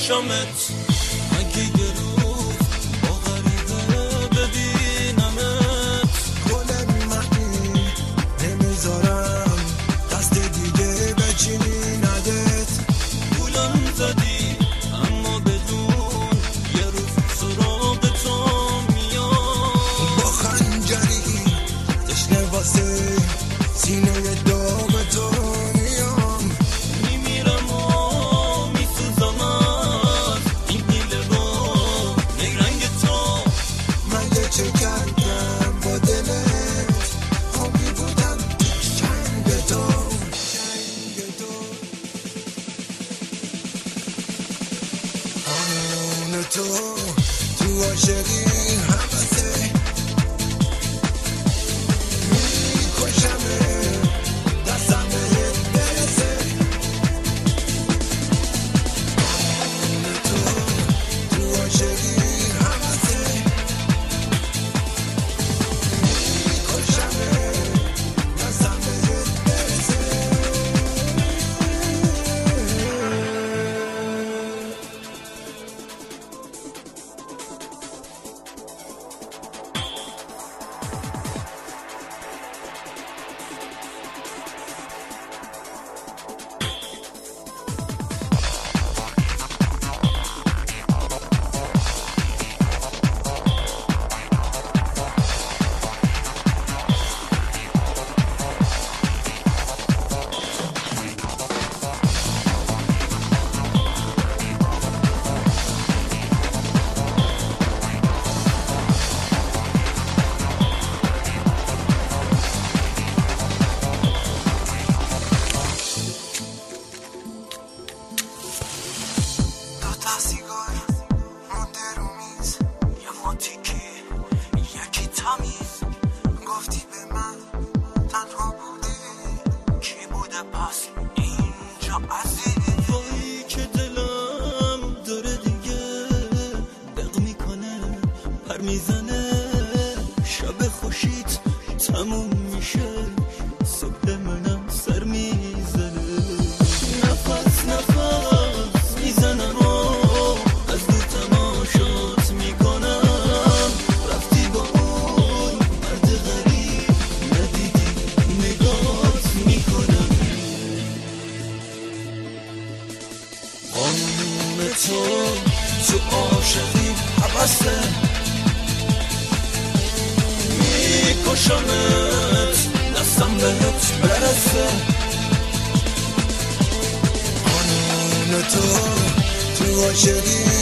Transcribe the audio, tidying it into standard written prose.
میکشمت اگه یه روز با غریبه ببینمت گل منی نمیذارم دست دیگه بچینی ندت گولم زدی اما بدون یه روز سراغ تو میام با خنجری تشنه واسه سینه داغ تو میام میمیرم و میسوزم از این دیل رو نیرنگ تو من یه چه کردم با دلت خوابی بودم چنگ تو آن تو عاشقی همسه میکشمه دستم بهت برسه آن تو عاشقی همسه میکشمه دستم بهت برسه سیگار مونده رو میز یه ماتیکی یکی تمیز گفتی به من تنها بودی کی بوده پس اینجا عزیز وای که دلم داره دیگه دق میکنه پر میزنه شب خوشیت تموم میشه صبح منم سر میزنه نفس میزنم و از دور تماشات میکنم رفتی با اون مرد غریب ندیدی نگات میکنم قانون تو عاشقی حبسه میکشمت دستم بهت برسه قانون تو عاشقی